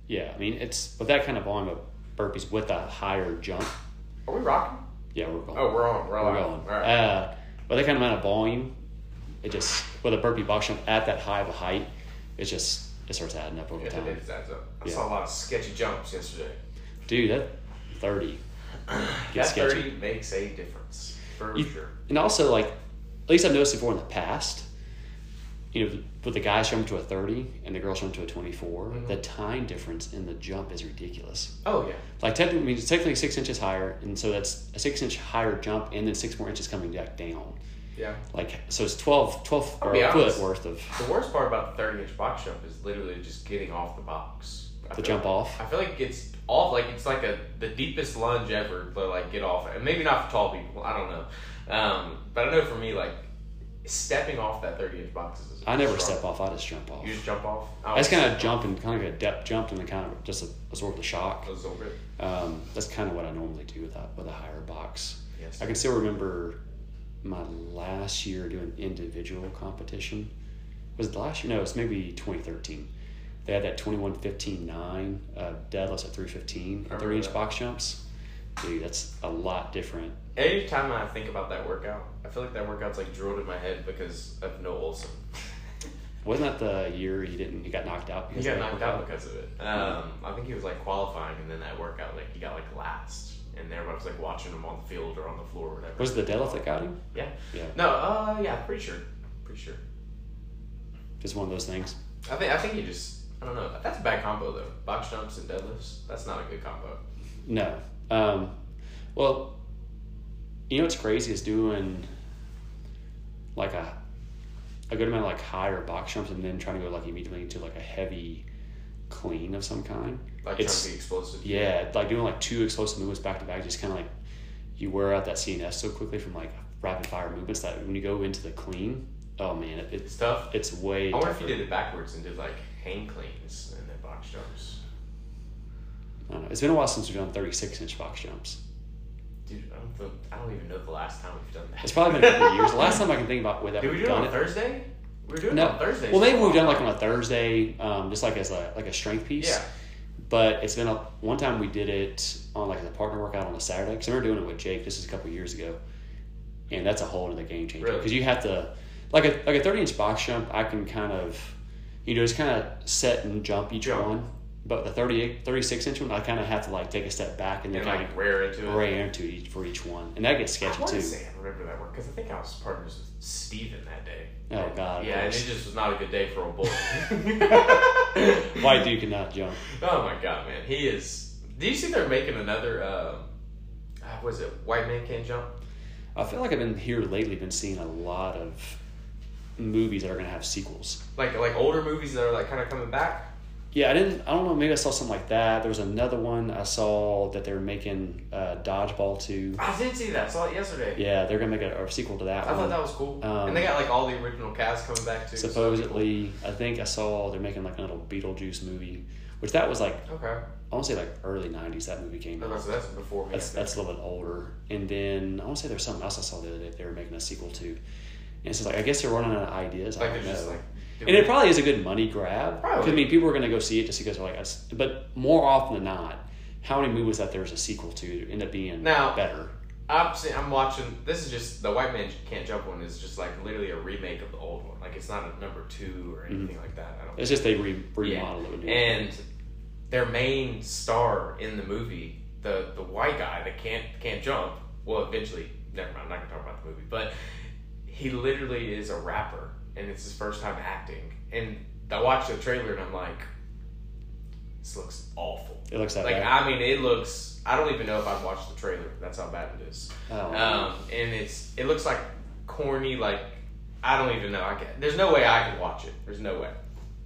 Yeah, I mean, it's with that kind of volume of burpees with a higher jump. Are we rocking? Yeah, we're going. Oh, we're on. We're going. All right. With that kind of amount of volume, it just, with a burpee box jump at that high of a height, it starts adding up over time. It adds up. I saw a lot of sketchy jumps yesterday. Dude, that 30 That sketchy. 30 makes a difference, for sure. And also, like, at least I've noticed before in the past, you know, with the guys jump to a 30 and the girls jump to a 24, the time difference in the jump is ridiculous. Oh, yeah. Like, technically, it's technically 6 inches higher, and so that's a 6-inch higher jump and then 6 more inches coming back down. Yeah. Like, so it's 12 or be a honest, foot worth of The worst part about the 30-inch box jump is literally just getting off the box. the jump off. I feel like it's off, like it's like the deepest lunge ever to like get off. And maybe not for tall people, I don't know. But I know for me, like stepping off that 30-inch box is. I never step off. I just jump off. You just jump off. I just kind of jump and kind of like a depth jump and then kind of just absorb the shock. Absorb it. That's kind of what I normally do with a higher box. Yes. I can still remember my last year doing individual competition. Was it the last year? No, it's maybe 2013. They had that 21-15-9 deadlifts at 315 and 30-inch box jumps. Dude, that's a lot different. Every time I think about that workout, I feel like that workout's like drilled in my head because of Noah Olson. Wasn't that the year he got knocked out? He got knocked out because of it. I think he was like qualifying, and then that workout, like he got like last, and everybody was like watching him on the field or on the floor or whatever. Was it the deadlift that got him? Yeah. Yeah. No. Yeah. Pretty sure. Just one of those things. I think you just. I don't know. That's a bad combo though. Box jumps and deadlifts. That's not a good combo. No. Well, you know what's crazy is doing like a good amount of like higher box jumps and then trying to go like immediately into like a heavy clean of some kind. Like trying to be explosive. Yeah, like doing like 2 explosive movements back to back, just kind of like you wear out that CNS so quickly from like rapid fire movements that when you go into the clean, oh man, it's tough. It's way. I wonder if you did it backwards and did like hang cleans and then box jumps. I don't know. It's been a while since we've done 36-inch box jumps. Dude, I don't even know the last time we've done that. It's probably been a couple of years. The last time I can think about with that did we do it on Thursday? We were doing it on Thursday. Well, maybe we've done like on a Thursday, just like as a strength piece. Yeah. But it's been one time we did it on like a partner workout on a Saturday. Because I remember doing it with Jake. This is a couple of years ago, and that's a whole other game changer. Really? Because you have to like a 30-inch box jump. I can kind of, just kind of set and jump each one. But the 36-inch one, I kind of have to like take a step back and then kind of wear into it for each one, and that gets sketchy too. I remember that one because I think I was partners with Steven that day. Oh God! Yeah, and it just was not a good day for old boy. White dude cannot jump. Oh my God, man, he is. Do you see they're making another? Was it White Man Can't Jump? I feel like I've been here lately. Been seeing a lot of movies that are going to have sequels. Like older movies that are like kind of coming back. Yeah, I don't know, maybe I saw something like that. There was another one I saw that they were making Dodgeball 2. I did see that. I saw it yesterday. Yeah, they're going to make a sequel to that one. I thought that was cool. And they got like all the original cast coming back too. Supposedly, I think I saw they're making like a little Beetlejuice movie, which that was like, okay. I want to say like early 90s that movie came out. So that's before me. That's a little bit older. And then I want to say there's something else I saw the other day they were making a sequel to. And it's just like, I guess they're running out of ideas. Like I don't know. just like, and it probably is a good money grab. Probably. I mean, people are going to go see it just because they're like, but more often than not, how many movies that there's a sequel to end up being better? I'm watching. This is just the White Man Can't Jump one. Is just like literally a remake of the old one. Like it's not a number 2 or anything like that. I don't. It's just they remodel it. And their main star in the movie, the white guy that can't jump. Well, eventually, never mind. I'm not gonna talk about the movie, but he literally is a rapper. And it's his first time acting. And I watched the trailer and I'm like, this looks awful. It looks that bad. I mean, it looks, I don't even know if I've watched the trailer. That's how bad it is. Oh. And it looks like corny, like, I don't even know. There's no way I could watch it. There's no way.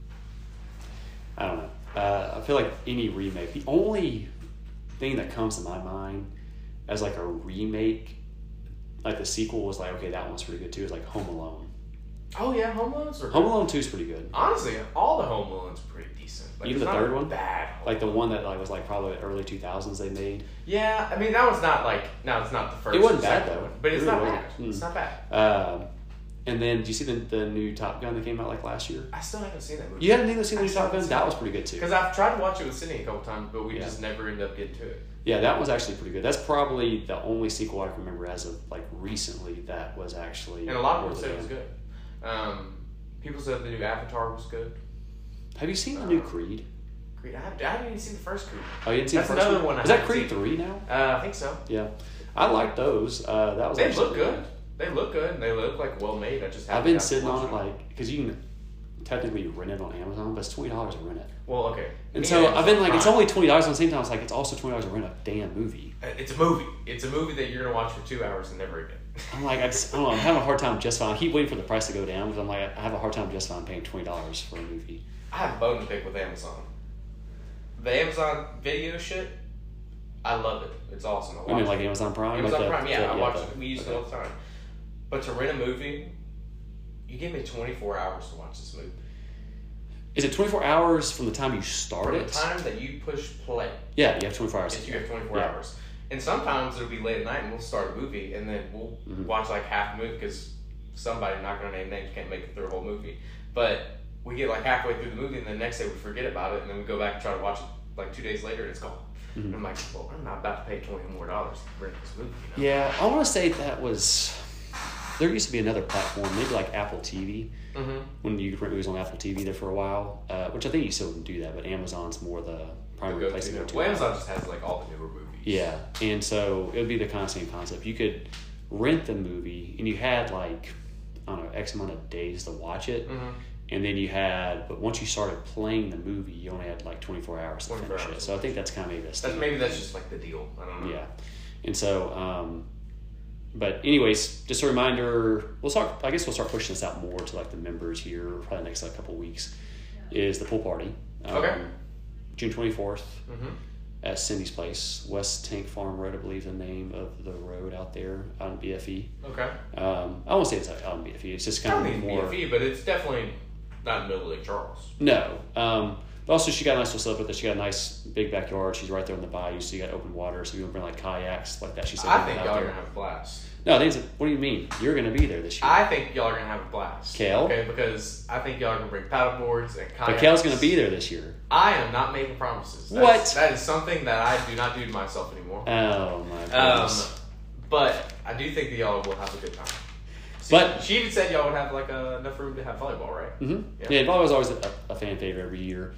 I don't know. I feel like any remake, the only thing that comes to my mind as like a remake, like the sequel was like, okay, that one's pretty good too, is like Home Alone. Oh yeah, Home Alone's are Home Alone 2 is pretty good. Honestly, all the Home Alone's are pretty decent. Like, even the third one? Bad. Like the one that like was like probably early 2000s they made. Yeah, I mean that was not like, no, it's not the first. It wasn't bad though. One, but it's really not wasn't. bad. It's not bad. And then, did you see the new Top Gun that came out like last year? I still haven't seen that movie. You hadn't even seen the new Top Gun? That was pretty good too. Because I've tried to watch it with Sydney a couple times, but we just never ended up getting to it. Yeah, that was actually pretty good. That's probably the only sequel I can remember as of like recently that was actually. And a lot of people said it was good. People said the new Avatar was good. Have you seen the new Creed? Creed. I haven't even seen the first Creed. Oh, you didn't see That's the first another one? one. Is that Creed 3 now? I think so. Yeah, I like those. That was. They look good. They look good, and they look like well made. I've been sitting on it like because you can technically rent it on Amazon, but it's $20 to rent it. Well, okay. And so I've been like, it's only $20. At the same time, it's like it's also $20 to rent a damn movie. It's a movie. It's a movie that you're gonna watch for 2 hours and never again. I'm like, I don't know. I'm having a hard time justifying. I keep waiting for the price to go down because I'm like, I have a hard time justifying paying $20 for a movie. I have a bone to pick with Amazon. The Amazon video shit, I love it. It's awesome. I mean, like Amazon Prime. Amazon like Prime, I watch it. We use it all the time. But to rent a movie, you give me 24 hours to watch this movie. Is it 24 hours from the time you start it? From the time that you push play. Yeah, you have 24 hours. Yes, you have 24 hours. And sometimes it'll be late at night and we'll start a movie and then we'll watch like half the movie because somebody, I'm not going to name names, can't make it through a whole movie. But we get like halfway through the movie and the next day we forget about it and then we go back and try to watch it like 2 days later and it's gone. And I'm like, well, I'm not about to pay $20 more to rent this movie. You know? Yeah, I want to say that was... There used to be another platform, maybe like Apple TV, when you could rent movies on Apple TV there for a while, which I think you still can do that, but Amazon's more the primary place to go to. Well, Amazon just has like all the newer movies. Yeah, and so it would be the kind of same concept. You could rent the movie, and you had like, I don't know, X amount of days to watch it, and then you had, but once you started playing the movie, you only had like 24 hours to finish it. So I think that's kind of maybe that's just like the deal. I don't know. Yeah, and so... But anyways, just a reminder, I guess we'll start pushing this out more to like the members here, probably the next like couple of weeks, is the pool party. June 24th at Cindy's Place, West Tank Farm Road, I believe the name of the road out there out in BFE. Okay. I won't say it's out in BFE. It's just kind of more BFE, but it's definitely not in the middle of Lake Charles. No. But also she got a nice little setup with it. She got a nice big backyard. She's right there in the bayou, so you got open water. So you can bring like kayaks like that. She said. I think y'all are gonna have a blast. No, I think what do you mean? You're gonna be there this year. I think y'all are gonna have a blast. Kale? Okay, because I think y'all are gonna bring paddle boards and kayaks. But Kale's gonna be there this year. I am not making promises. That is something that I do not do to myself anymore. Oh my goodness. But I do think that y'all will have a good time. She even said y'all would have like enough room to have volleyball, right? Mm-hmm. Yeah, volleyball's always a fan favorite every year.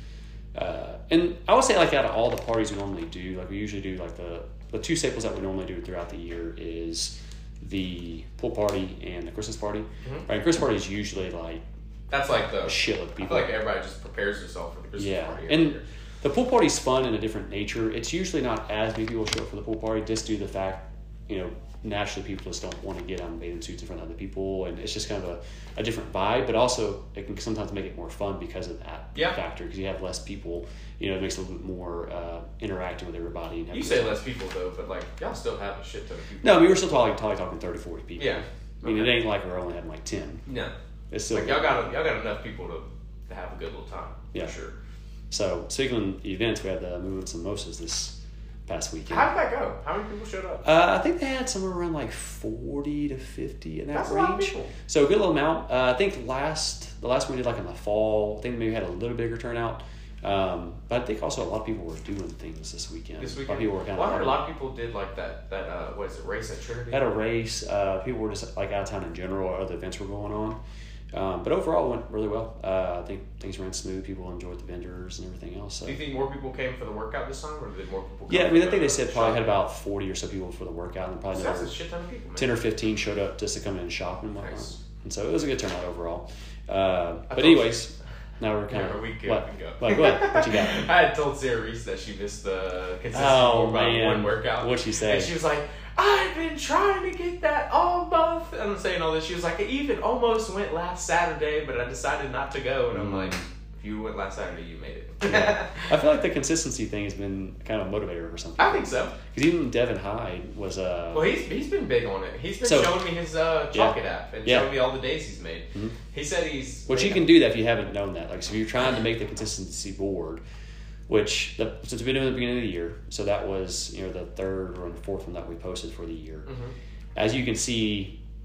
And I would say like out of all the parties we normally do, like we usually do like the two staples that we normally do throughout the year is the pool party and the Christmas party. Right, and Christmas party is usually like that's like the shitload of people. I feel like everybody just prepares themselves for the Christmas party. Yeah, and the pool party's fun in a different nature. It's usually not as many people show up for the pool party just due to the fact, naturally people just don't want to get on bathing suits in front of other people, and it's just kind of a different vibe, but also it can sometimes make it more fun because of that factor, because you have less people, it makes it a little bit more interacting with everybody. And you say less people though, but like y'all still have a shit ton of people. No, we were still probably talking 30, 40 people. Yeah. I mean, it ain't like we're only having like 10. No. It's still like y'all got enough people to have a good little time. Yeah. For sure. So speaking of events, we had the Moving Samosas this past weekend. How did that go? How many people showed up? I think they had somewhere around like 40 to 50 in that range. That's a lot of people. So a good little amount. I think the last one we did like in the fall, I think maybe had a little bigger turnout. But I think also a lot of people were doing things this weekend. A lot of people were I heard a lot of people did like that what is it, race at Trinity? Had a race. People were just like out of town in general, or other events were going on. But overall, it went really well. I think things ran smooth. People enjoyed the vendors and everything else. So. Do you think more people came for the workout this time, or did more people come? Yeah, I mean, I think they said probably had about 40 or so people for the workout, and probably that's a shit ton of people, man. 10 or 15 showed up just to come in and shop and whatnot. Nice. And so it was a good turnout overall. But anyways, now we're kind of... we can go. What you got? I had told Sarah Reese that she missed the consistency one workout. What'd she say? And she was like, I've been trying to get that all month. And I'm saying all this. She was like, I even almost went last Saturday, but I decided not to go. And I'm like, if you went last Saturday, you made it. Yeah. I feel like the consistency thing has been kind of a motivator or something. I think so. Because even Devin Hyde was... well, he's been big on it. He's been showing me his Chalkit app and showing me all the days he's made. Mm-hmm. He said he's... Which you can do that if you haven't known that. Like, so if you're trying to make the consistency board... Which, since we've been doing it at the beginning of the year, so that was, the third or the fourth one that we posted for the year. Mm-hmm. As you can see,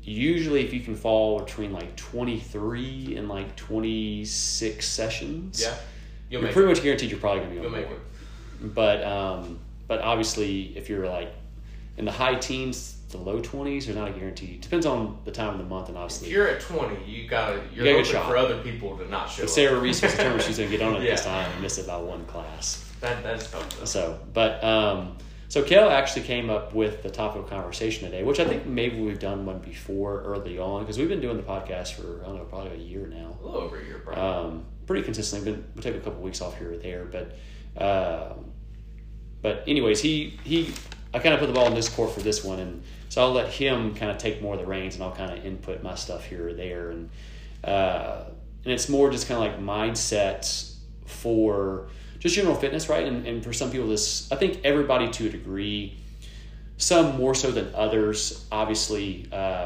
usually if you can fall between like 23 and like 26 sessions, you're pretty much guaranteed you're probably going to be on board. But obviously if you're like in the high teens, the low 20s are not a guarantee. Depends on the time of the month, and obviously if you're at 20, you're hoping for other people to not show up. Sarah Reese was determined she's going to get on it this time and miss it by one class. That's tough though. So Kel actually came up with the topic of conversation today, which I think maybe we've done one before early on, because we've been doing the podcast for, I don't know, probably a year now. A little over a year, probably. Pretty consistently. We'll take a couple weeks off here or there. But anyways, I kind of put the ball in his court for this one, and so I'll let him kind of take more of the reins, and I'll kind of input my stuff here or there. And it's more just kind of like mindset for just general fitness, right? And for some people, I think everybody to a degree, some more so than others, obviously,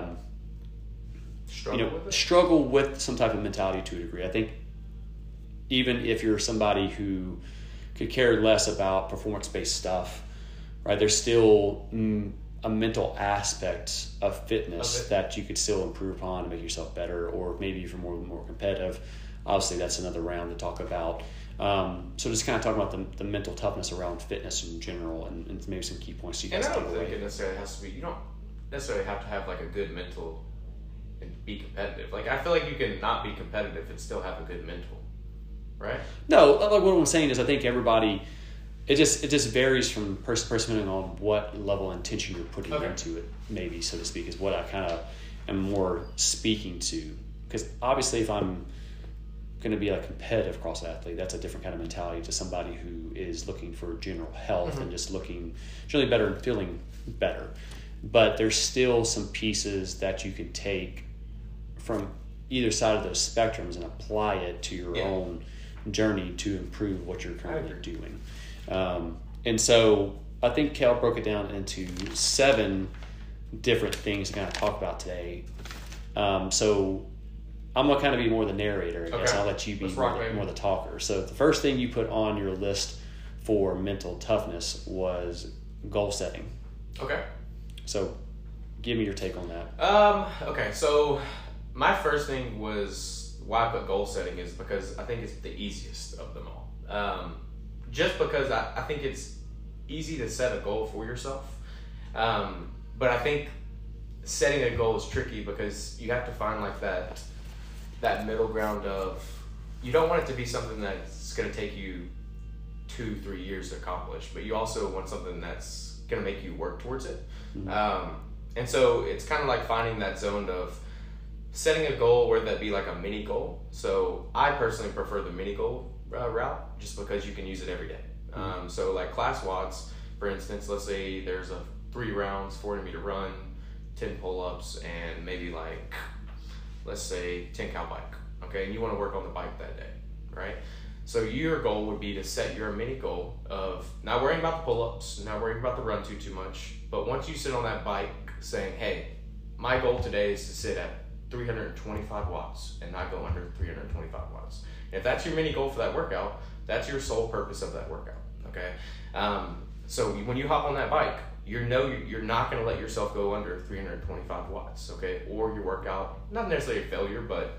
struggle with some type of mentality to a degree. I think even if you're somebody who could care less about performance-based stuff, right, there's still a mental aspect of fitness that you could still improve upon to make yourself better, or maybe if you're more competitive. Obviously, that's another round to talk about. So just kind of talking about the mental toughness around fitness in general, and maybe some key points you guys take away. And I don't think it necessarily has to be, you don't necessarily have to have like a good mental and be competitive. Like, I feel like you can not be competitive and still have a good mental, right? No, like what I'm saying is I think everybody, it just varies from person to person depending on what level of intention you're putting into it, maybe, so to speak, is what I kind of am more speaking to. Because obviously if I'm going to be a competitive cross athlete, that's a different kind of mentality to somebody who is looking for general health and just looking generally better and feeling better. But there's still some pieces that you can take from either side of those spectrums and apply it to your own journey to improve what you're currently doing. And so I think Kel broke it down into 7 different things to kind of talk about today. So I'm going to kind of be more the narrator, I guess. I'll let you be more the talker. So the first thing you put on your list for mental toughness was goal setting. Okay. So give me your take on that. Okay, so my first thing was why I put goal setting is because I think it's the easiest of them all. Just because I think it's easy to set a goal for yourself. But I think setting a goal is tricky because you have to find like that middle ground of, you don't want it to be something that's going to take you 2-3 years to accomplish, but you also want something that's going to make you work towards it. And so it's kind of like finding that zone of setting a goal, where that be like a mini goal. So I personally prefer the mini goal route just because you can use it every day. So like class WODs, for instance, let's say there's 3 rounds, 400 meter run, 10 pull-ups, and maybe like, let's say 10 cal bike, okay? And you want to work on the bike that day, right? So your goal would be to set your mini goal of not worrying about the pull-ups, not worrying about the run too much, but once you sit on that bike saying, hey, my goal today is to sit at 325 watts and not go under 325 watts. If that's your mini goal for that workout, that's your sole purpose of that workout, okay? So when you hop on that bike, you're not going to let yourself go under 325 watts, okay? Or your workout, not necessarily a failure, but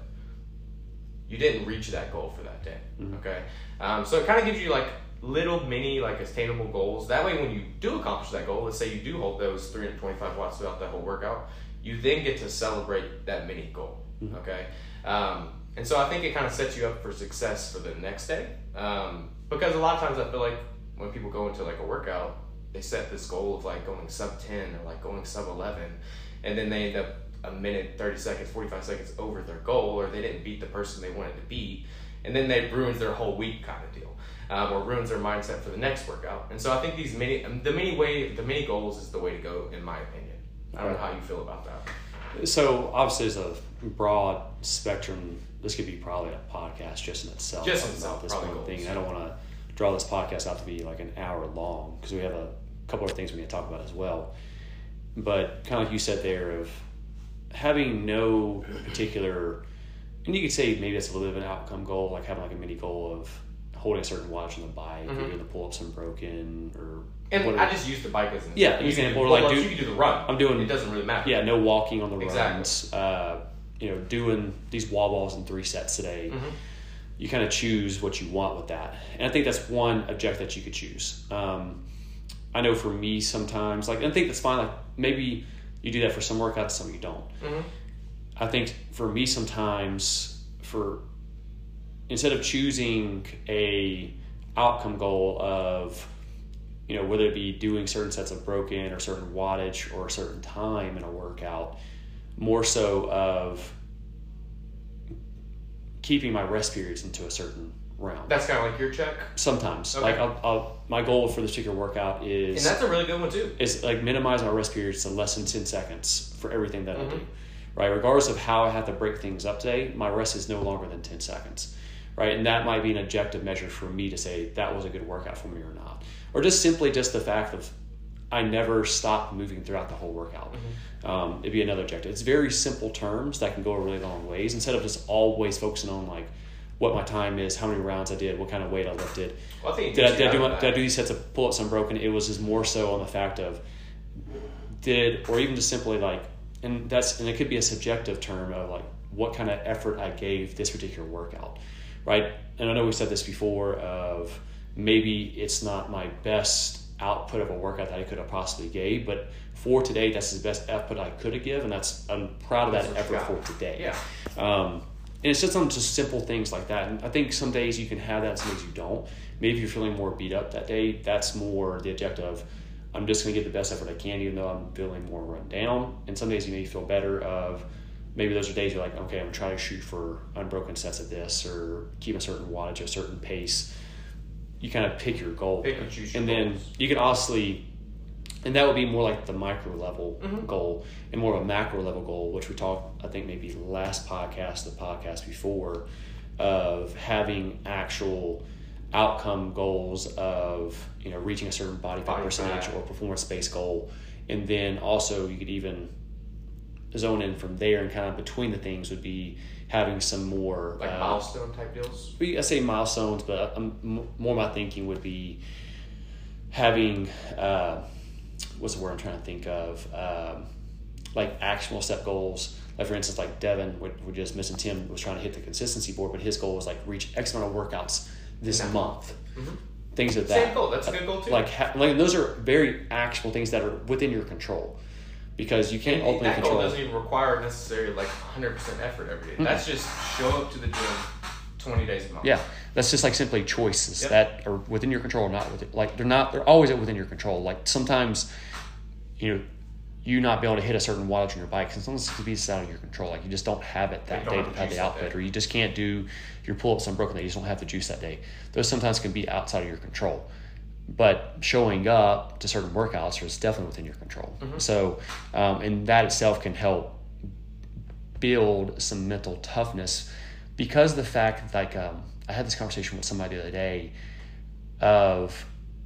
you didn't reach that goal for that day, okay? So it kind of gives you like little mini like attainable goals. That way when you do accomplish that goal, let's say you do hold those 325 watts throughout that whole workout, you then get to celebrate that mini goal, okay? And so I think it kind of sets you up for success for the next day. Because a lot of times I feel like when people go into like a workout, they set this goal of like going sub 10 or like going sub 11, and then they end up a minute, 30 seconds, 45 seconds over their goal, or they didn't beat the person they wanted to beat, and then they ruins their whole week kind of deal, or ruins their mindset for the next workout. And so I think the mini goals is the way to go, in my opinion. I don't know how you feel about that. So obviously there's a broad spectrum. This could be probably a podcast just in itself. About this one thing. And I don't want to draw this podcast out to be like an hour long, because we have a couple of things we need to talk about as well. But kind of like you said there, of having no particular, and you could say maybe that's a little bit of an outcome goal, like having like a mini goal of holding a certain watch on the bike, or doing the pull-ups unbroken, or and whatever. I just use the bike as an example. Or like you can do the run. I'm doing. It doesn't really matter. Yeah, no walking on the Exactly. runs. Doing these wall balls in 3 sets today. You kind of choose what you want with that, and I think that's one objective that you could choose. I know for me sometimes, like, I think that's fine. Like, maybe you do that for some workouts, some you don't. I think for me sometimes, instead of choosing a outcome goal of, whether it be doing certain sets of broken or certain wattage or a certain time in a workout, more so of keeping my rest periods into a certain round. That's kind of like your check? Sometimes. Okay. Like, my goal for this particular workout is... And that's a really good one, too. Is, like, minimize my rest periods to less than 10 seconds for everything that I do. Right? Regardless of how I have to break things up today, my rest is no longer than 10 seconds. Right? And that might be an objective measure for me to say that was a good workout for me or not. Or just simply just the fact of I never stopped moving throughout the whole workout. It'd be another objective. It's very simple terms that can go a really long ways instead of just always focusing on, like, what my time is, how many rounds I did, what kind of weight I lifted. Well, I think did I do these sets of pull-ups unbroken? It was just more so on the fact of or even just simply like, and it could be a subjective term of like what kind of effort I gave this particular workout, right? And I know we said this before of maybe it's not my best output of a workout that I could have possibly gave, but for today, that's the best output I could have given, and I'm proud of that effort for today. Yeah. And it's just some just simple things like that. And I think some days you can have that, some days you don't. Maybe you're feeling more beat up that day. That's more the objective of, I'm just going to get the best effort I can, even though I'm feeling more run down. And some days you may feel better of, maybe those are days you're like, okay, I'm going to try to shoot for unbroken sets of this or keep a certain wattage, a certain pace. You kind of pick your goal. Pick and choose your goals. Then you can honestly, and that would be more like the micro level goal and more of a macro level goal, which we talked, I think maybe last podcast, the podcast before, of having actual outcome goals of, reaching a certain body fat percentage or performance-based goal. And then also you could even zone in from there, and kind of between the things would be having some more... Like milestone type deals? I say milestones, but more my thinking would be having... what's the word I'm trying to think of? Like actionable step goals. Like, for instance, like Devin, we just mentioned, Tim was trying to hit the consistency board, but his goal was like reach X amount of workouts this month. Things of that. Same goal. That's a good goal too. Like those are very actionable things that are within your control, because you can't ultimately control. That goal doesn't even require necessarily like 100% effort every day. That's just show up to the gym 20 days a month. Yeah, that's just like simply choices that are within your control or not within. Like they're always within your control. Like sometimes, you not be able to hit a certain wattage on your bike, and sometimes it could be out of your control. Like you just don't have it that day to have the output, or you just can't do your pull-ups unbroken day. You just don't have the juice that day. Those sometimes can be outside of your control. But showing up to certain workouts is definitely within your control. So, and that itself can help build some mental toughness, because the fact, like, I had this conversation with somebody the other day of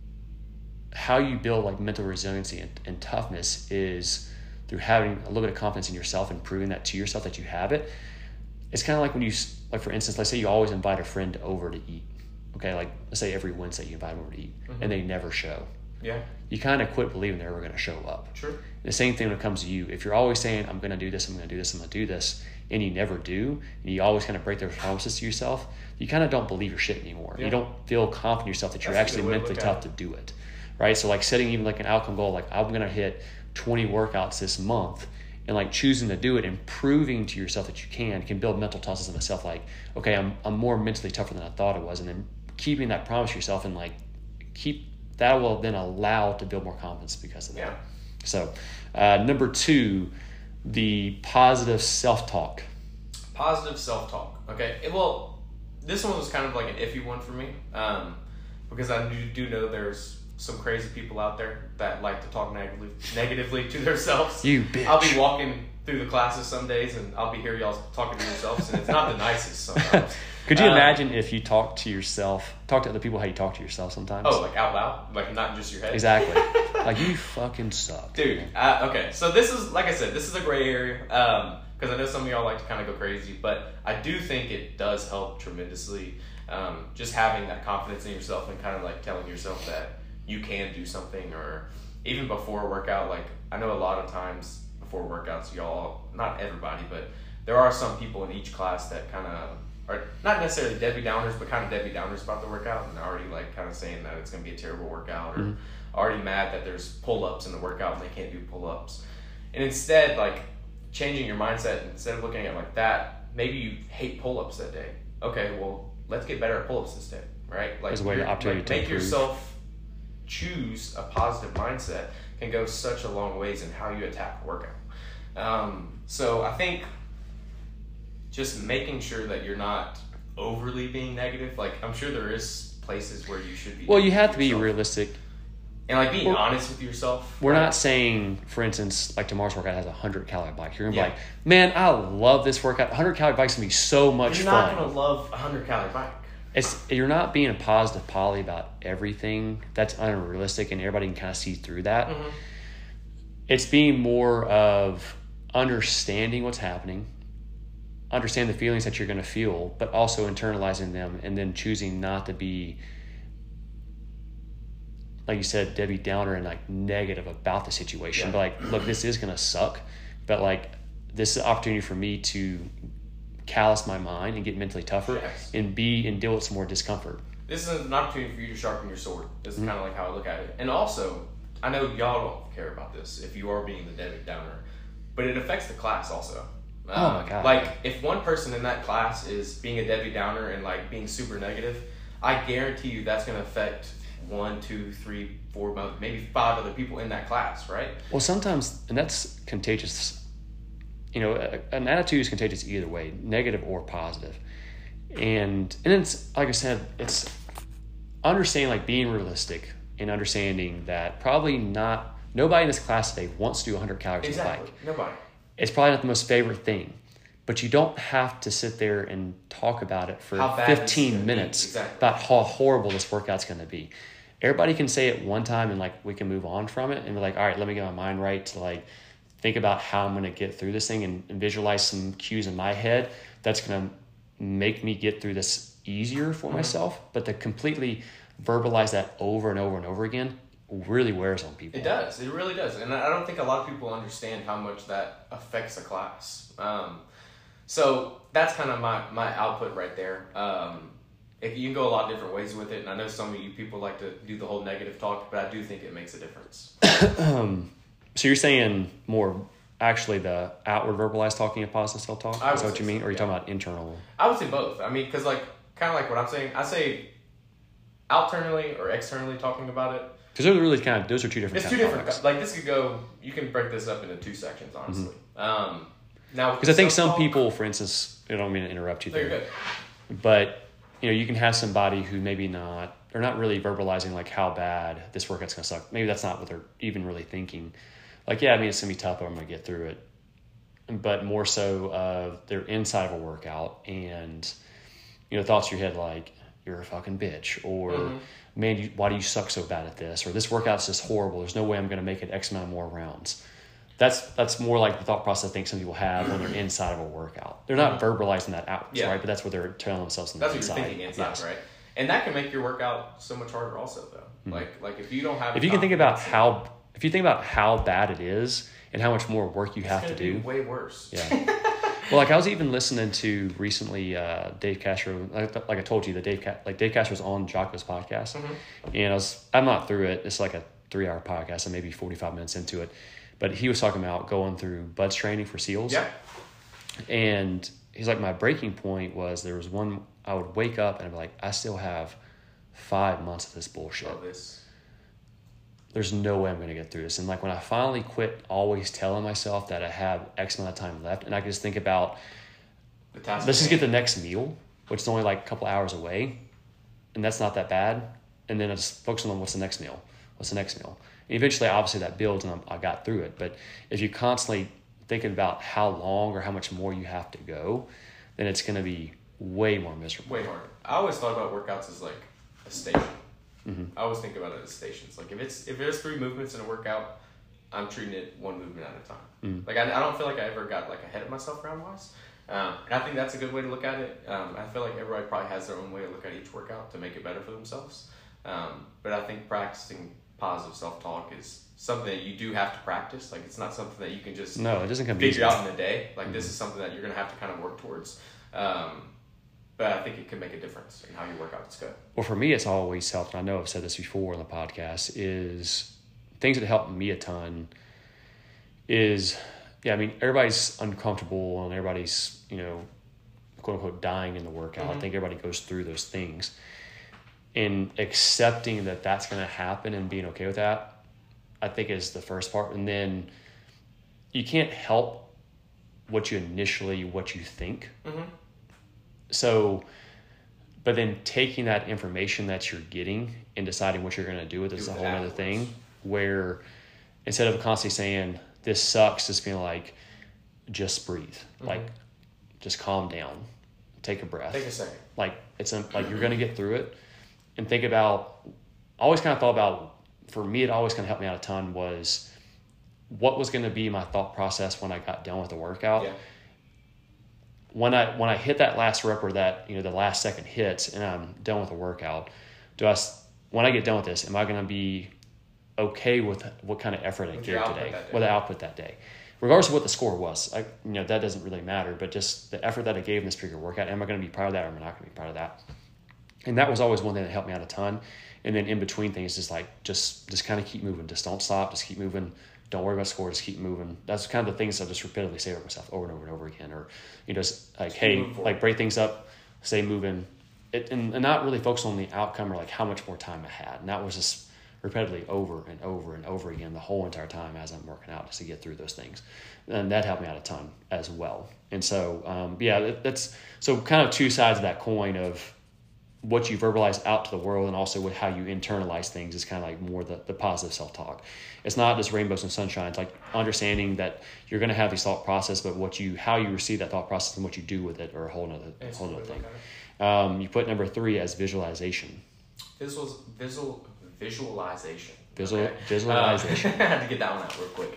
how you build like mental resiliency and toughness is through having a little bit of confidence in yourself and proving that to yourself that you have it. It's kind of like when you, like, for instance, let's say you always invite a friend over to eat. Okay, like let's say every Wednesday you invite them over to eat, and they never show. Yeah. You kind of quit believing they're ever going to show up. True. The same thing when it comes to you. If you're always saying, I'm going to do this, I'm going to do this, I'm going to do this, and you never do, and you always kind of break those promises to yourself, you kind of don't believe your shit anymore. Yeah. You don't feel confident in yourself that you're actually mentally tough to do it. Right? So like setting even like an outcome goal, like I'm going to hit 20 workouts this month, and like choosing to do it and proving to yourself that you can build mental toughness in myself. Like, okay, I'm more mentally tougher than I thought it was. And then keeping that promise to yourself and like that will then allow to build more confidence because of that. Yeah. So number 2, the positive self-talk. Positive self-talk. Okay. Well, this one was kind of like an iffy one for me, because I do know there's some crazy people out there that like to talk negatively to themselves. You bitch. I'll be walking through the classes some days, and I'll be hearing y'all talking to yourselves, and it's not the nicest sometimes. Could you imagine if you talk to other people how you talk to yourself sometimes? Oh, like out loud? Like not in just your head? Exactly. Like, you fucking suck. Dude, okay. So this is, like I said, this is a gray area, because I know some of y'all like to kind of go crazy, but I do think it does help tremendously Just having that confidence in yourself and kind of like telling yourself that you can do something, or even before a workout. Like, I know a lot of times before workouts, y'all, not everybody, but there are some people in each class that kind of are not necessarily Debbie Downers, but kind of Debbie Downers about the workout, and already like kind of saying that it's going to be a terrible workout, or already mad that there's pull-ups in the workout and they can't do pull-ups. And instead, like, changing your mindset, instead of looking at it like that, maybe you hate pull-ups that day. Okay, well, let's get better at pull-ups this day, right? Like, As a way to opportunity to make improve. Yourself choose a positive mindset can go such a long ways in how you attack a workout. So I think just making sure that you're not overly being negative. Like, I'm sure there is places where you should be. Well, you have to be realistic. And like being honest with yourself. We're not saying, for instance, like tomorrow's workout has a 100-calorie bike. You're going to be Yeah. like, man, I love this workout. 100-calorie bike's going to be so much You're fun. not going to love a 100-calorie bike. You're not being a positive Polly about everything. That's unrealistic, and everybody can kind of see through that. Mm-hmm. It's being more of understanding what's happening, understand the feelings that you're going to feel, but also internalizing them, and then choosing not to be, like you said, Debbie Downer and like negative about the situation. Yeah. But like, look, this is going to suck, but like, this is an opportunity for me to callous my mind and get mentally tougher. Yes. and deal with some more discomfort. This is an opportunity for you to sharpen your sword. This is kind of like how I look at it. And also, I know y'all don't care about this if you are being the Debbie Downer, but it affects the class also. Oh my God. Like, if one person in that class is being a Debbie Downer and like being super negative, I guarantee you that's going to affect 1, 2, 3, 4, maybe 5 other people in that class, right? Well, sometimes, and that's contagious. You know, an attitude is contagious either way, negative or positive. And it's, like I said, it's understanding, like being realistic and understanding that probably nobody in this class today wants to do 100 calories on a Exactly. bike. Nobody. It's probably not the most favorite thing, but you don't have to sit there and talk about it for How bad it's 15 gonna minutes be. Exactly. about how horrible this workout's going to be. Everybody can say it one time and like we can move on from it and be like, all right, let me get my mind right to like think about how I'm going to get through this thing and visualize some cues in my head that's going to make me get through this easier for myself. But to completely verbalize that over and over and over again really wears on people. It does. It really does. And I don't think a lot of people understand how much that affects a class. So that's kind of my output right there. If you can go a lot of different ways with it, and I know some of you people like to do the whole negative talk, but I do think it makes a difference. So you're saying more actually the outward verbalized talking of positive self-talk? Is that what you mean? Or are you talking about internal? I would say both. I mean, because like kind of like what I'm saying, I say internally or externally talking about it. Because those are two different It's two different. Like this could go. You can break this up into 2 sections, honestly. Now, because I think some people, for instance, I don't mean to interrupt you You're there, good. but you know, you can have somebody who maybe they're not really verbalizing like how bad this workout's gonna suck. Maybe that's not what they're even really thinking. Like, yeah, I mean, it's gonna be tough, but I'm gonna get through it. But more so, they're inside of a workout, and you know, thoughts in your head like, "You're a fucking bitch," or "Man, why do you suck so bad at this?" or "This workout's just horrible. There's no way I'm gonna make it X amount more rounds." That's more like the thought process I think some people have when they're inside of a workout. They're not verbalizing that out, right? But that's what they're telling themselves That's inside. what you're thinking inside, Yes. right? And that can make your workout so much harder, also, though. Like if you don't have, If you think about how bad it is and how much more work you have to do, way worse. Yeah. Well, like I was even listening to recently Dave Castro. Like I told you, Dave Castro was on Jocko's podcast, and I'm not through it. It's like a 3-hour podcast, and maybe 45 minutes into it. But he was talking about going through BUD/S training for SEALs. Yeah. And he's like, my breaking point was there was one, I would wake up and I'd be like, I still have 5 months of this bullshit. Love this. There's no way I'm going to get through this. And like when I finally quit always telling myself that I have X amount of time left, and I could just think about, let's just get the next meal, which is only like a couple hours away, and that's not that bad. And then I just focus on what's the next meal. And eventually, obviously, that builds, and I got through it. But if you constantly thinking about how long or how much more you have to go, then it's going to be way more miserable. Way harder. I always thought about workouts as like a station. I always think about it as stations. Like if there's 3 movements in a workout, I'm treating it one movement at a time. Like I don't feel like I ever got like ahead of myself round wise. And I think that's a good way to look at it. I feel like everybody probably has their own way to look at each workout to make it better for themselves. But I think practicing positive self-talk is something that you do have to practice. Like, it's not something that you can just it doesn't come figure easy. out in a day. Like, this is something that you're going to have to kind of work towards. But I think it can make a difference in how your workouts go. Well, for me, it's always helped, and I know I've said this before on the podcast, is things that help me a ton is, everybody's uncomfortable and everybody's, quote unquote, dying in the workout. I think everybody goes through those things. And accepting that that's going to happen and being okay with that, I think is the first part. And then you can't help what you think. So, but then taking that information that you're getting and deciding what you're going to do with it is a whole other thing, where instead of constantly saying, this sucks, just being like, just breathe. Like, just calm down. Take a breath. Take a second. Like, like you're going to get through it. And think about, I always kind of thought about, for me, it always kind of helped me out a ton, was what was going to be my thought process when I got done with the workout. Yeah. When I hit that last rep or that, the last second hits and I'm done with the workout, when I get done with this, am I going to be okay with what kind of effort I gave today, with the output that day? Regardless of what the score was, that doesn't really matter, but just the effort that I gave in this particular workout, am I going to be proud of that or am I not going to be proud of that? And that was always one thing that helped me out a ton. And then in between things, just kind of keep moving. Just don't stop. Just keep moving. Don't worry about score. Just keep moving. That's kind of the things I just repeatedly say to myself over and over and over again. Or, just like, hey, like break things up, stay moving. And not really focus on the outcome or like how much more time I had. And that was just repetitively over and over and over again the whole entire time as I'm working out, just to get through those things. And that helped me out a ton as well. And so, that's so kind of two sides of that coin of what you verbalize out to the world and also with how you internalize things is kind of like more the positive self-talk. It's not just rainbows and sunshine. It's like understanding that you're going to have these thought process, but how you receive that thought process and what you do with it are a whole nother thing. You put number 3 as visualization. Visualization. Visualization. I had to get that one out real quick.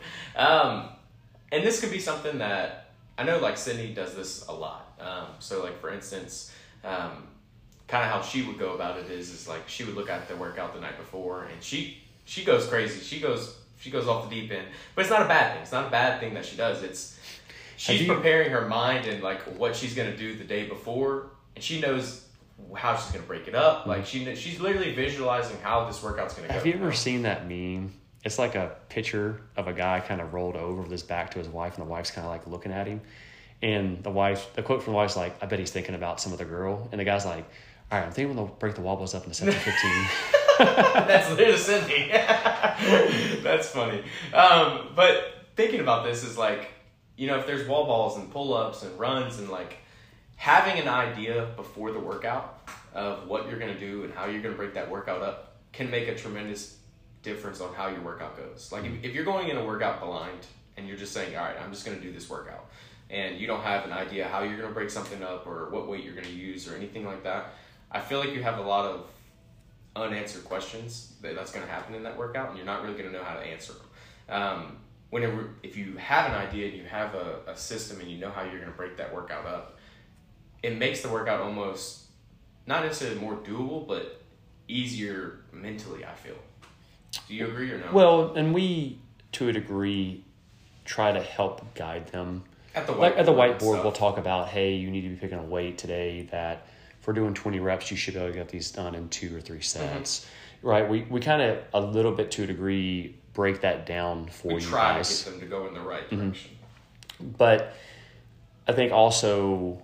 And this could be something that I know, like Sydney does this a lot. So like, for instance, kind of how she would go about it is like she would look at the workout the night before and she goes crazy. She goes off the deep end, but it's not a bad thing. It's not a bad thing that she does. She's preparing her mind and like what she's going to do the day before, and she knows how she's going to break it up. Like she's literally visualizing how this workout's going to go. Have you ever seen that meme? It's like a picture of a guy kind of rolled over with his back to his wife, and the wife's kind of like looking at him. And the quote from the wife's like, I bet he's thinking about some other girl. And the guy's like, all right, I'm thinking we'll break the wobbles up into 7 to 15. That's literally Cindy. That's funny. But thinking about this is like, if there's wall balls and pull-ups and runs and like having an idea before the workout of what you're going to do and how you're going to break that workout up can make a tremendous difference on how your workout goes. Like if you're going in a workout blind and you're just saying, all right, I'm just going to do this workout, and you don't have an idea how you're going to break something up or what weight you're going to use or anything like that, I feel like you have a lot of unanswered questions that's going to happen in that workout, and you're not really going to know how to answer them. If you have an idea and you have a system and you know how you're going to break that workout up, it makes the workout almost not necessarily more doable, but easier mentally, I feel. Do you agree or no? Well, and we, to a degree, try to help guide them. At the whiteboard, at the whiteboard we'll talk about, hey, you need to be picking a weight today that if we're doing 20 reps, you should be able to get these done in 2 or 3 sets. Right? We kind of, a little bit to a degree, break that down for you guys. We try to get them to go in the right direction. But I think also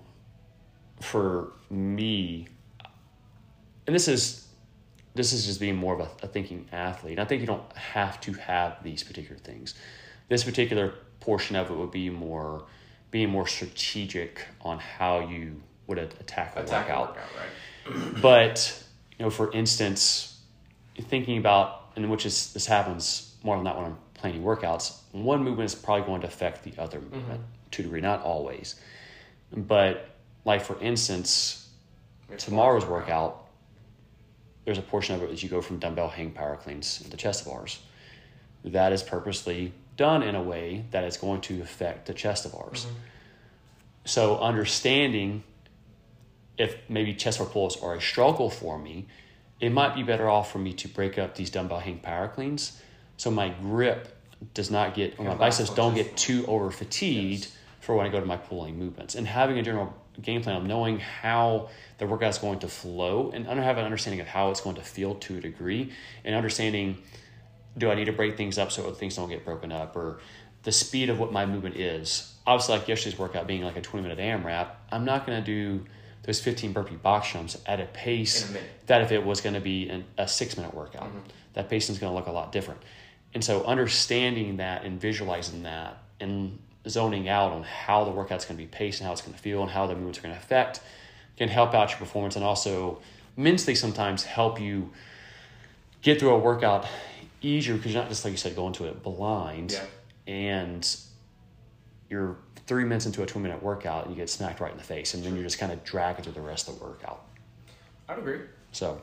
for me, and this is just being more of a thinking athlete. I think you don't have to have these particular things. This particular portion of it would be being more strategic on how you would attack a workout. Right? But, for instance, thinking about, and this happens more than that when I'm planning workouts, one movement is probably going to affect the other movement to a degree, not always. But, like, for instance, tomorrow's workout, there's a portion of it as you go from dumbbell hang power cleans into chest bars. That is purposely done in a way that is going to affect the chest bars. So understanding if maybe chest bar pulls are a struggle for me, it might be better off for me to break up these dumbbell hang power cleans so my grip does not get, or my biceps don't get too over fatigued for when I go to my pulling movements. And having a general game plan of knowing how the workout is going to flow and have an understanding of how it's going to feel to a degree, and understanding, do I need to break things up so things don't get broken up, or the speed of what my movement is. Obviously, like yesterday's workout being like a 20-minute AMRAP, I'm not going to do those 15 burpee box jumps at a pace that if it was going to be a 6-minute workout, that pacing is going to look a lot different. And so understanding that and visualizing that and zoning out on how the workout's going to be paced and how it's going to feel and how the movements are going to affect can help out your performance, and also mentally sometimes help you get through a workout easier, because you're not just, like you said, going to it blind and you're 3 minutes into a 20-minute workout and you get smacked right in the face, and then you're just kind of dragging through the rest of the workout. I'd agree. So,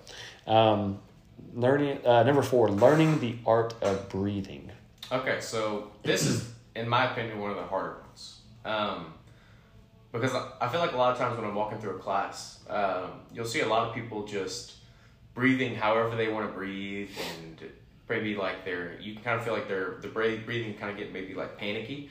learning number 4, learning the art of breathing. Okay, so this is, in my opinion, one of the harder ones. Because I feel like a lot of times when I'm walking through a class, you'll see a lot of people just breathing however they want to breathe, and maybe like you can kind of feel like the breathing kind of get maybe like panicky.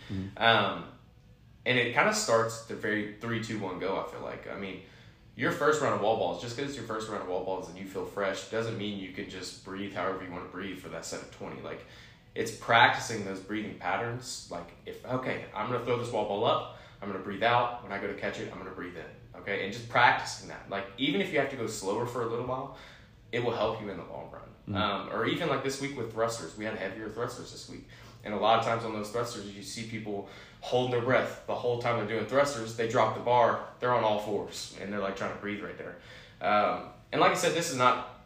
And it kind of starts the very 3, 2, 1 go, I feel like. I mean, your first round of wall balls, just because it's your first round of wall balls and you feel fresh, doesn't mean you can just breathe however you want to breathe for that set of 20. Like, it's practicing those breathing patterns. Like, I'm going to throw this wall ball up, I'm going to breathe out. When I go to catch it, I'm going to breathe in. Okay? And just practicing that. Like, even if you have to go slower for a little while, it will help you in the long run. Or even like this week with thrusters. We had heavier thrusters this week. And a lot of times on those thrusters, you see people holding their breath the whole time they're doing thrusters. They drop the bar, they're on all fours, and they're like trying to breathe right there. And like I said, this is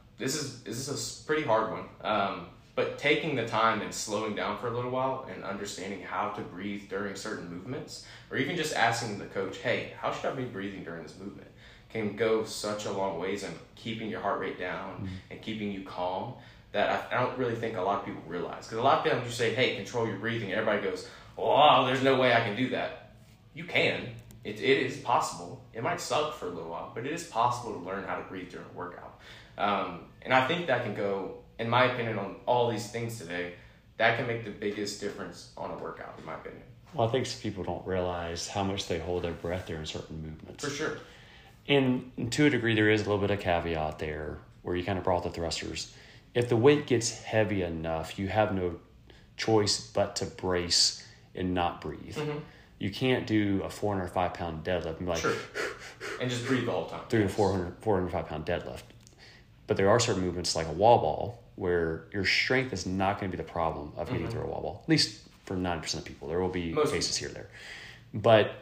a pretty hard one. But taking the time and slowing down for a little while and understanding how to breathe during certain movements, or even just asking the coach, hey, how should I be breathing during this movement, can go such a long ways in keeping your heart rate down and keeping you calm, that I don't really think a lot of people realize. Because a lot of times you say, hey, control your breathing, and everybody goes, oh, there's no way I can do that. You can. It is possible. It might suck for a little while, but it is possible to learn how to breathe during a workout. And I think that can go, in my opinion, on all these things today, that can make the biggest difference on a workout, in my opinion. Well, I think some people don't realize how much they hold their breath during certain movements. For sure. And to a degree, there is a little bit of caveat there where you kind of brought the thrusters. If the weight gets heavy enough, you have no choice but to brace and not breathe. You can't do a 405-pound deadlift and be like, and just breathe the whole time. Through a 405-pound deadlift. But there are certain movements like a wall ball where your strength is not going to be the problem of getting through a wall ball. At least for 90% of people. There will be cases here or there. But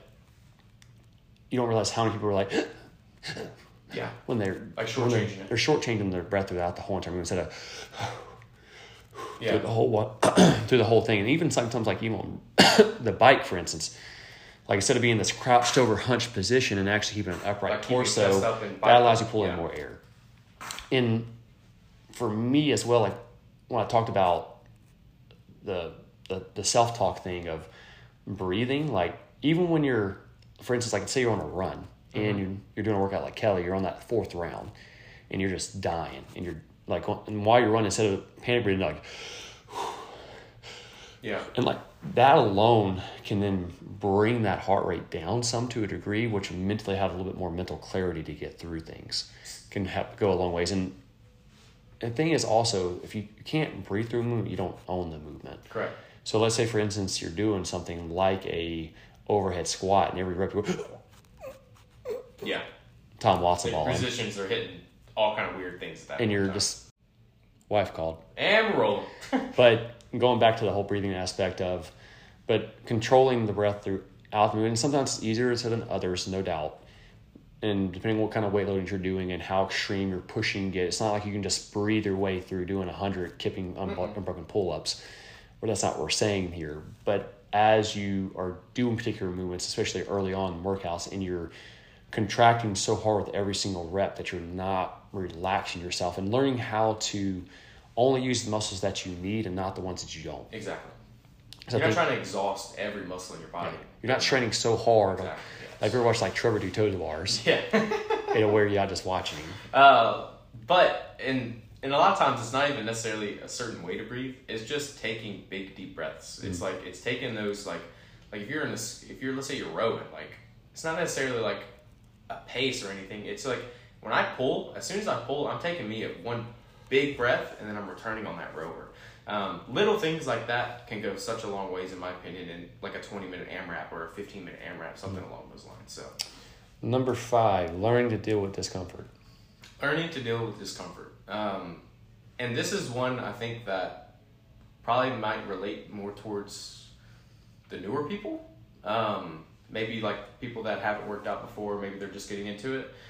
you don't realize how many people are like, when they're like shortchanging it. They're shortchanging their breath throughout the whole entire movement instead of through the whole thing. And even sometimes, like even on the bike, for instance, like instead of being in this crouched over hunched position and actually keeping an upright torso, that allows you to pull in more air. And for me as well, like when I talked about the self-talk thing of breathing, like even when you're, for instance, like say you're on a run and you're doing a workout like Kelly, you're on that 4th round and you're just dying and you're like, and while you're running, instead of panic breathing, like, and like that alone can then bring that heart rate down some to a degree, which mentally have a little bit more mental clarity to get through things, can go a long ways. And the thing is also, if you can't breathe through a movement, you don't own the movement. Correct. So let's say, for instance, you're doing something like a overhead squat, and every rep you go, Tom Watson ball. Positions are hitting all kind of weird things at that and you're time. Just wife called. And we're rolling. But going back to the whole breathing aspect of, but controlling the breath throughout the movement, and sometimes it's easier than others, no doubt. And depending on what kind of weight loading you're doing and how extreme you're pushing it, it's not like you can just breathe your way through doing 100 kipping unbroken pull-ups. Well, that's not what we're saying here. But as you are doing particular movements, especially early on in workouts, and you're contracting so hard with every single rep that you're not relaxing yourself and learning how to only use the muscles that you need and not the ones that you don't. Exactly. You're not trying to exhaust every muscle in your body. Yeah. You're not training so hard. Exactly. Like, if you ever watch, like, Trevor do toe to bars, Yeah. it'll wear you out just watching him. But in a lot of times, it's not even necessarily a certain way to breathe. It's just taking big, deep breaths. It's like, it's taking those, like if you're let's say you're rowing, like, it's not necessarily like a pace or anything. It's like, when I pull, as soon as I pull, I'm taking me one big breath, and then I'm returning on that rower. Little things like that can go such a long ways, in my opinion, in like a 20-minute AMRAP or a 15-minute AMRAP, something along those lines. So, Number 5, learning to deal with discomfort. Learning to deal with discomfort. And this is one I think that probably might relate more towards the newer people. Maybe like people that haven't worked out before, maybe they're just getting into it.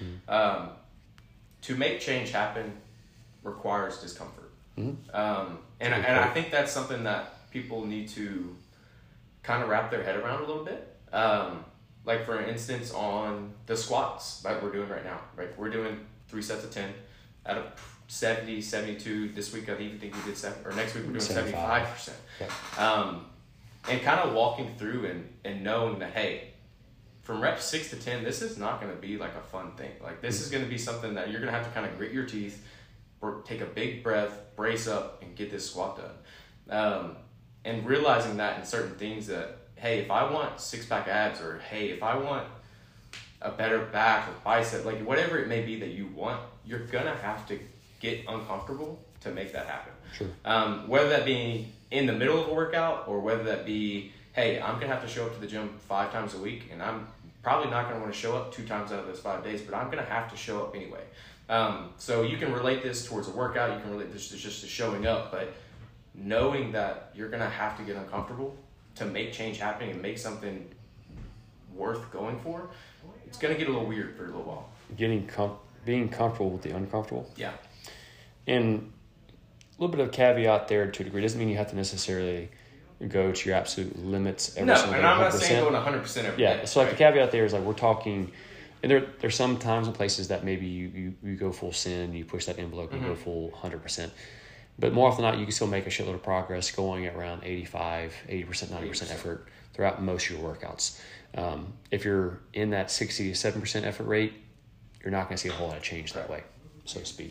To make change happen requires discomfort. And I think that's something that people need to kind of wrap their head around a little bit. Like, for instance, on the squats that we're doing right now, right? We're doing 3 sets of 10 out of 70, 72. This week, I even think we did 7, or next week we're doing 75%. Yeah. And kind of walking through and knowing that, hey, from reps 6 to 10, this is not going to be like a fun thing. Like, this is going to be something that you're going to have to kind of grit your teeth, take a big breath, brace up, and get this squat done. And realizing that in certain things that, hey, if I want 6-pack abs, or hey, if I want a better back or bicep, like whatever it may be that you want, you're going to have to get uncomfortable to make that happen. Sure. Whether that be in the middle of a workout, or whether that be, hey, I'm going to have to show up to the gym 5 times a week, and I'm probably not going to want to show up 2 times out of those 5 days, but I'm going to have to show up anyway. So you can relate this towards a workout, you can relate this to just to showing up, but knowing that you're going to have to get uncomfortable to make change happen and make something worth going for, it's going to get a little weird for a little while. Being comfortable with the uncomfortable. Yeah. And a little bit of caveat there to a degree. Doesn't mean you have to necessarily go to your absolute limits every single day. No, and I'm not saying going 100% every day. Yeah, so like the caveat there is, like, we're talking, and there's some times and places that maybe you go full send, you push that envelope, and go full 100%. But more often than not, you can still make a shitload of progress going at around 85, 80%, 90% effort throughout most of your workouts. If you're in that 60 to 7% effort rate, you're not going to see a whole lot of change that way, so to speak.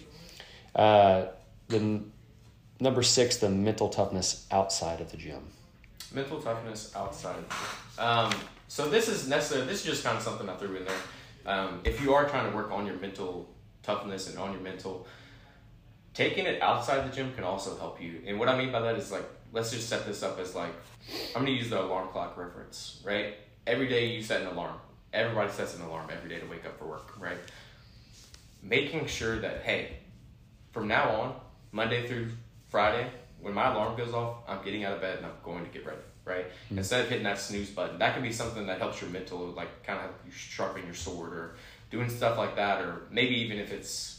The number 6, the mental toughness outside of the gym. Mental toughness outside. So this is just kind of something I threw in there. If you are trying to work on your mental toughness and on your mental, taking it outside the gym can also help you. And what I mean by that is, like, let's just set this up as, like, I'm going to use the alarm clock reference, right? Every day you set an alarm. Everybody sets an alarm every day to wake up for work, right? Making sure that, hey, from now on, Monday through Friday, when my alarm goes off, I'm getting out of bed and I'm going to get ready, right? Mm-hmm. Instead of hitting that snooze button, that can be something that helps your mental, like, kind of help you sharpen your sword, or doing stuff like that. Or maybe even if it's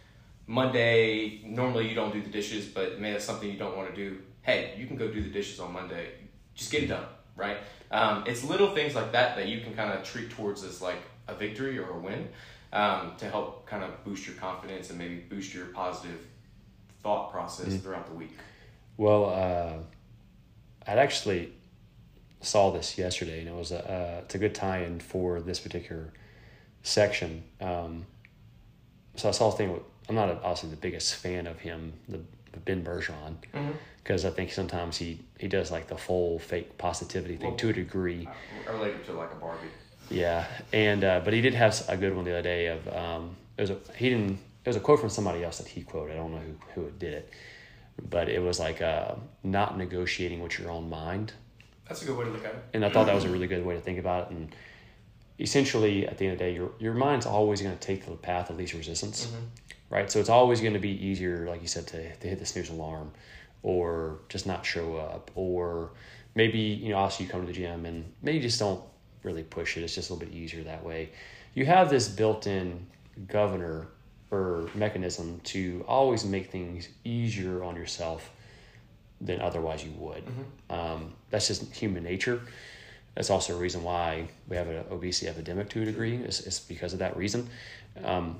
Monday, normally you don't do the dishes, but maybe that's something you don't want to do. Hey, you can go do the dishes on Monday. Just get it done, right? It's little things like that you can kind of treat towards as like a victory or a win, to help kind of boost your confidence and maybe boost your positive thought process throughout the week. Well, I'd actually saw this yesterday, and it was it's a good tie-in for this particular section. So I saw a thing with, I'm not obviously the biggest fan of him, the Ben Bergeron, because I think sometimes he does like the full fake positivity thing to a degree. I relate it to like a Barbie. Yeah, and but he did have a good one the other day of it was a quote from somebody else that he quoted. I don't know who did it, but it was like not negotiating with your own mind. That's a good way to look at it. And I thought that was a really good way to think about it. And essentially, at the end of the day, your mind's always going to take the path of least resistance, right? So it's always going to be easier, like you said, to hit the snooze alarm, or just not show up, or maybe also you come to the gym and maybe just don't really push it. It's just a little bit easier that way. You have this built-in governor or mechanism to always make things easier on yourself than otherwise you would. That's just human nature. That's also a reason why we have an obesity epidemic to a degree. It's because of that reason. And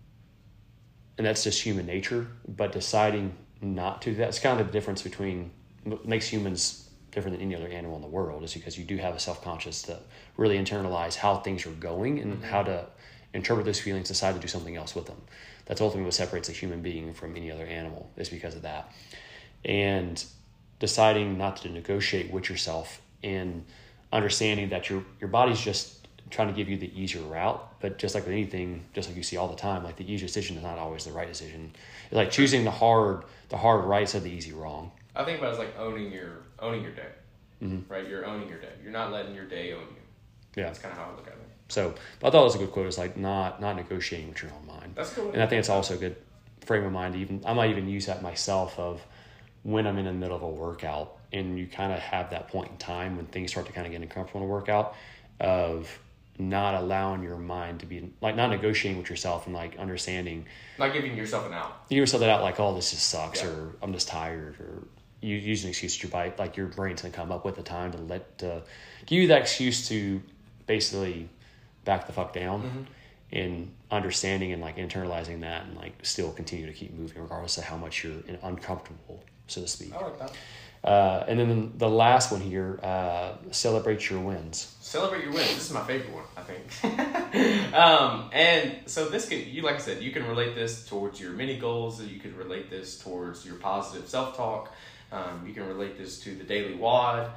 that's just human nature. But deciding not to, that's kind of the difference between what makes humans different than any other animal in the world is because you do have a self-conscious to really internalize how things are going and how to interpret those feelings, decide to do something else with them. That's ultimately what separates a human being from any other animal, is because of that. And deciding not to negotiate with yourself and understanding that your body's just trying to give you the easier route, but just like with anything, just like you see all the time, like the easier decision is not always the right decision. It's like choosing the hard right instead of the easy wrong. I think about it as like owning your day, right? You're owning your day. You're not letting your day own you. Yeah, that's kind of how I look at it. So, but I thought it was a good quote. It's like not negotiating with your own mind. That's cool. And I think it's also a good frame of mind. I might even use that myself of when I'm in the middle of a workout and you kind of have that point in time when things start to kind of get uncomfortable in a workout of not allowing your mind to be like not negotiating with yourself and like understanding, not giving yourself an out. You give yourself that out like, oh, this just sucks, or I'm just tired, or you use an excuse to your bite, like your brain's gonna come up with the time to give you that excuse to basically back the fuck down and understanding and like internalizing that and like still continue to keep moving regardless of how much you're uncomfortable, so to speak. I like that. And then the last one here, celebrate your wins. Celebrate your wins. This is my favorite one, I think. And so this could, like I said, you can relate this towards your mini goals. You could relate this towards your positive self-talk. You can relate this to the daily WOD.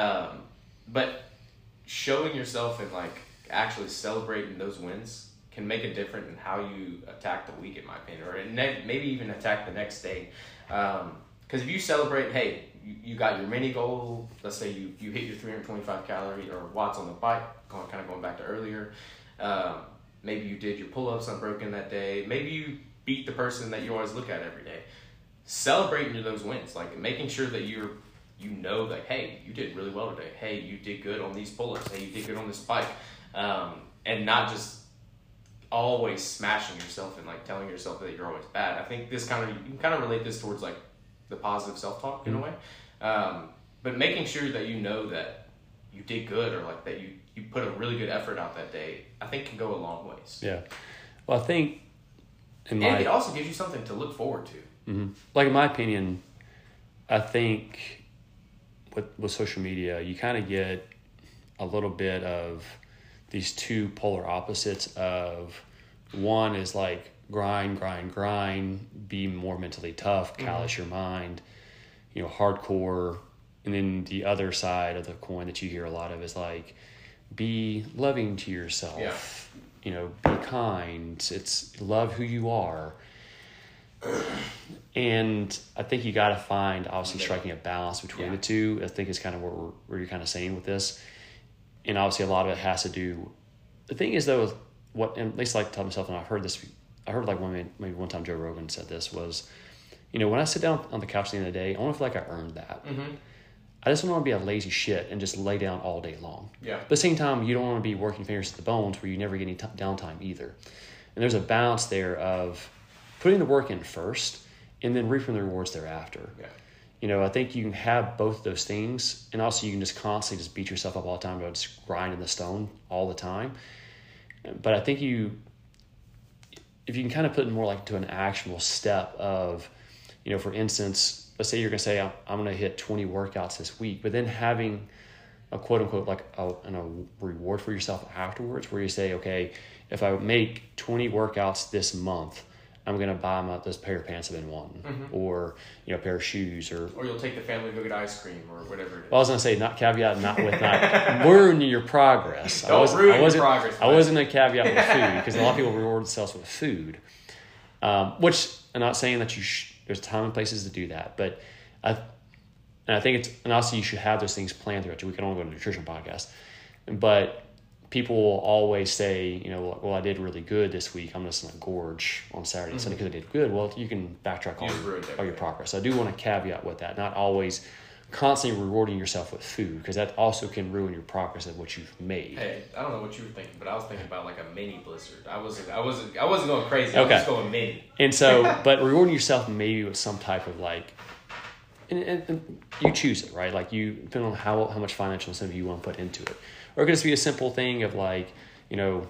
But showing yourself and like actually celebrating those wins can make a difference in how you attack the week, in my opinion, or maybe even attack the next day. Because if you celebrate, hey, you got your mini goal, let's say you hit your 325 calories or watts on the bike, kind of going back to earlier. Maybe you did your pull-ups unbroken that day. Maybe you beat the person that you always look at every day. Celebrating those wins, like making sure that you know that, hey, you did really well today. Hey, you did good on these pull-ups. Hey, you did good on this bike. And not just always smashing yourself and like telling yourself that you're always bad. I think you can kind of relate this towards like the positive self-talk in a way. But making sure that you know that you did good or like that you put a really good effort out that day, I think can go a long ways. Yeah. Well, I think and it also gives you something to look forward to. Like in my opinion, I think with social media, you kind of get a little bit of these two polar opposites of one is like grind, be more mentally tough, callous your mind, hardcore. And then the other side of the coin that you hear a lot of is like, be loving to yourself, be kind, it's love who you are. And I think you got to find, obviously, striking a balance between the two. I think is kind of where you're kind of saying with this. And obviously a lot of it has to do, the thing is though, what, and at least I like to tell myself, and I heard like maybe one time Joe Rogan said this was, when I sit down on the couch at the end of the day, I want to feel like I earned that. I just don't want to be a lazy shit and just lay down all day long. Yeah. But at the same time, you don't want to be working fingers to the bones where you never get any downtime either. And there's a balance there of putting the work in first and then reaping the rewards thereafter. Yeah. I think you can have both those things, and also you can just constantly just beat yourself up all the time about just grinding the stone all the time. But I think if you can kind of put it more like to an actionable step of, for instance, let's say you're going to say, I'm going to hit 20 workouts this week, but then having a quote unquote, like a reward for yourself afterwards, where you say, okay, if I make 20 workouts this month, I'm going to buy this pair of pants I've been wanting, or, a pair of shoes, or you'll take the family to go get ice cream or whatever it is. Well, I was going to say, not ruining your progress. Ruin your progress. I wasn't going to caveat with food, because a lot of people reward themselves with food, which I'm not saying that there's time and places to do that, but I think and also you should have those things planned throughout your week. I don't want to go to a nutrition podcast, but people will always say, well, I did really good this week. I'm just going to gorge on Saturday and Sunday because I did good. Well, you can backtrack all your progress. So I do want to caveat with that, not always constantly rewarding yourself with food, because that also can ruin your progress of what you've made. Hey, I don't know what you were thinking, but I was thinking about like a mini blizzard. I wasn't going crazy. I was just going mini. And so, but rewarding yourself maybe with some type of like, and you choose it, right? Like depending on how much financial incentive you want to put into it. Or it could just be a simple thing of like, I don't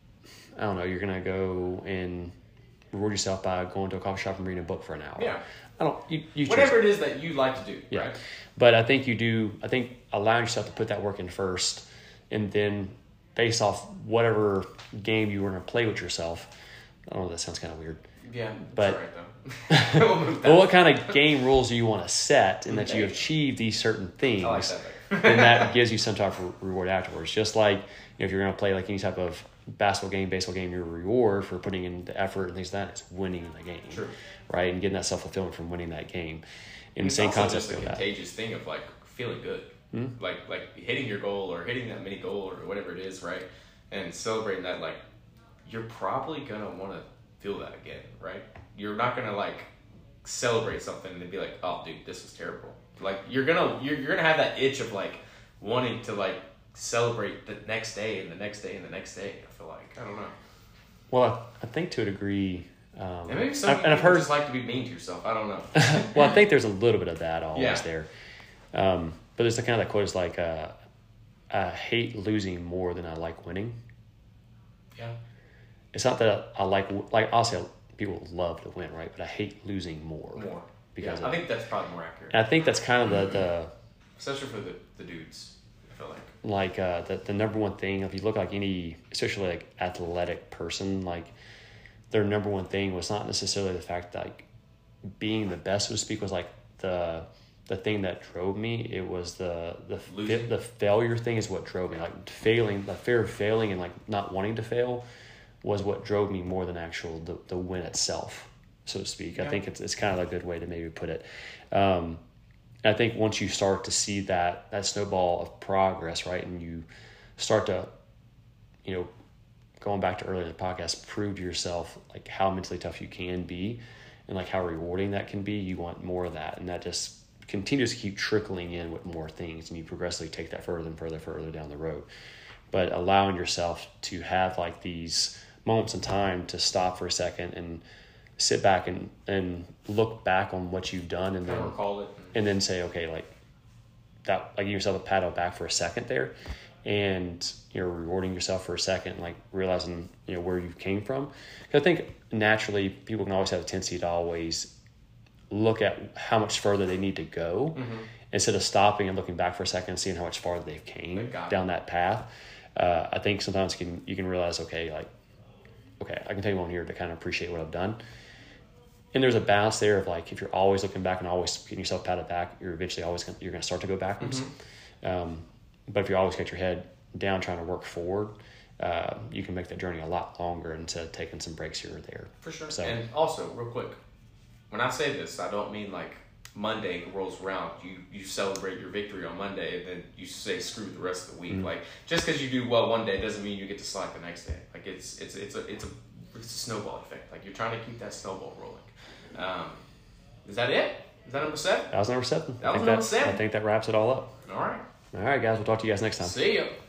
know, you're going to go and reward yourself by going to a coffee shop and reading a book for an hour. Yeah. I don't. You whatever it is that you like to do. Yeah. Right? But I think I think allowing yourself to put that work in first, and then based off whatever game you want to play with yourself. I don't know. That sounds kind of weird. Yeah, but that's right, though. well, what kind of game rules do you want to set, and that you achieve these certain things? I like that better. And that gives you some type of reward afterwards. Just like if you're going to play like any type of basketball game, baseball game, your reward for putting in the effort and things like that is winning the game. True. Right? And getting that self-fulfillment from winning that game. And it's the same also concept just a of that. contagious thing of like feeling good. Mm-hmm. Like hitting your goal or hitting that mini goal or whatever it is, right? And celebrating that, like, you're probably going to want to feel that again, right? You're not going to like celebrate something and be like, oh dude, this was terrible. Like you're gonna have that itch of like wanting to like celebrate the next day and the next day and the next day. I feel like, I don't know. Well, I think to a degree, and maybe some people I've heard just like to be mean to yourself. I don't know. well, I think there's a little bit of that always Yeah. there. But there's the kind of that quote is like, I hate losing more than I like winning. Yeah. It's not that I like obviously people love to win, right? But I hate losing more. Because I think that's probably more accurate. And I think that's kind of the especially for the dudes, I feel like. the number one thing, if you look like any, especially like athletic person, like their number one thing was not necessarily the fact that like being the best, so to speak, was like the thing that drove me. It was the failure thing is what drove me. Like failing, the fear of failing and like not wanting to fail was what drove me more than actual the win itself, so to speak. Yeah. I think it's kind of a good way to maybe put it. I think once you start to see that snowball of progress, right, and you start to, going back to earlier in the podcast, prove to yourself like how mentally tough you can be and like how rewarding that can be, you want more of that. And that just continues to keep trickling in with more things, and you progressively take that further and further down the road. But allowing yourself to have like these moments in time to stop for a second and sit back and look back on what you've done and then recall it. And then say, okay, like that, like give yourself a pat on the back for a second there, and rewarding yourself for a second, like realizing where you came from. Because I think naturally people can always have a tendency to always look at how much further they need to go instead of stopping and looking back for a second and seeing how much farther they've came down that path. I think sometimes you can realize, okay, I can take a moment here to kind of appreciate what I've done. And there's a balance there of like, if you're always looking back and always getting yourself patted back, you're eventually you're going to start to go backwards. But if you always get your head down trying to work forward, you can make that journey a lot longer instead of taking some breaks here or there. For sure. So, and also, real quick, when I say this, I don't mean like Monday rolls around, you celebrate your victory on Monday, and then you say screw the rest of the week. Like just because you do well one day doesn't mean you get to slack the next day. Like it's a snowball effect. Like you're trying to keep that snowball rolling. Is that it? Is that number 7? That was number 7. That was number 7. I think that wraps it all up. All right. All right, guys. We'll talk to you guys next time. See ya.